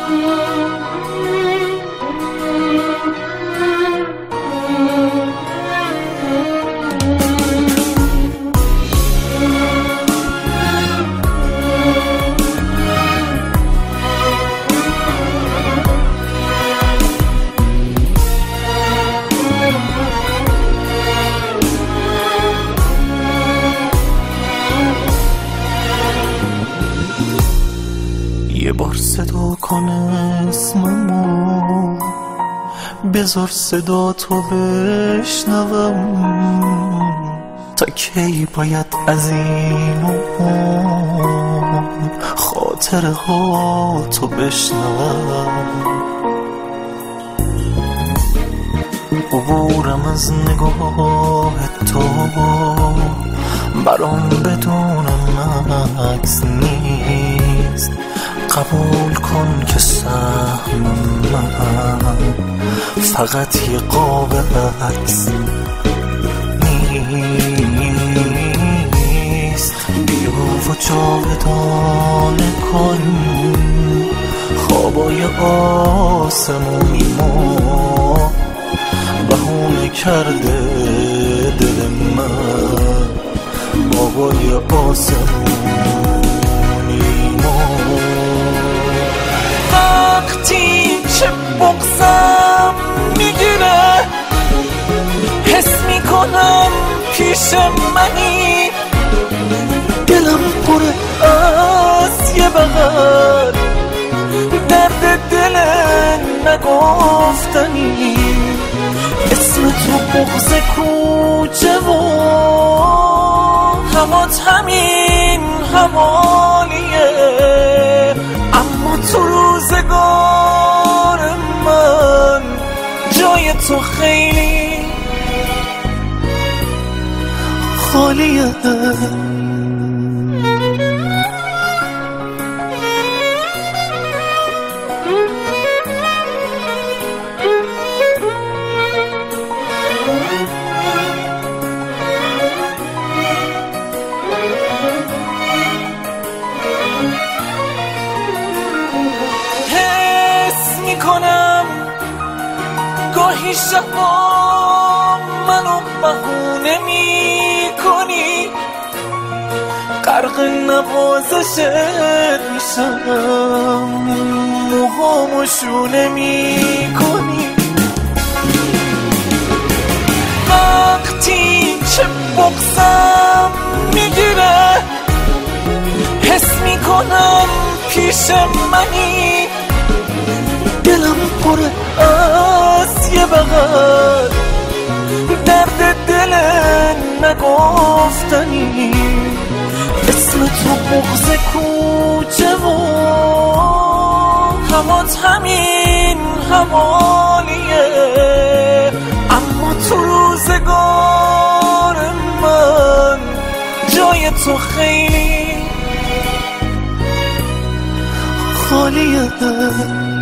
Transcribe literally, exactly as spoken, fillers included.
یه بار صدا کن اسممو، بذار صدا تو بشنوم. تا کی باید از این خاطره ها تو بشنوم؟ عبورم از نگاه تو برام بدون مکس نیست. قبول کن که سهم من فقط یه قاب عکس نیست. بیا و جاودانه کن خوابای آسمونی ما. بهونه کرده دل من بابای آسمونی ما. وقتی که بغضم میگیره حس میکنم پیش منی. دلم پره از یه بغل درد دل نگفتنی. اسم تو بغض کوچه و همات همین حوالیه. اما تو روزگار من جای تو خیلی خالیه. کنم گاهی شبا منو بهونه می کنی. غرق نوازشت میشم موهامو شونه می کنی. وقتی که بغضم میگیره حس میکنم پیش منی. دلم پره از یه بغل درد دل نگفتنی. اسم تو بغض کوچه و همات همین حوالیه. اما تو روزگار من جای تو خیلی خالیه.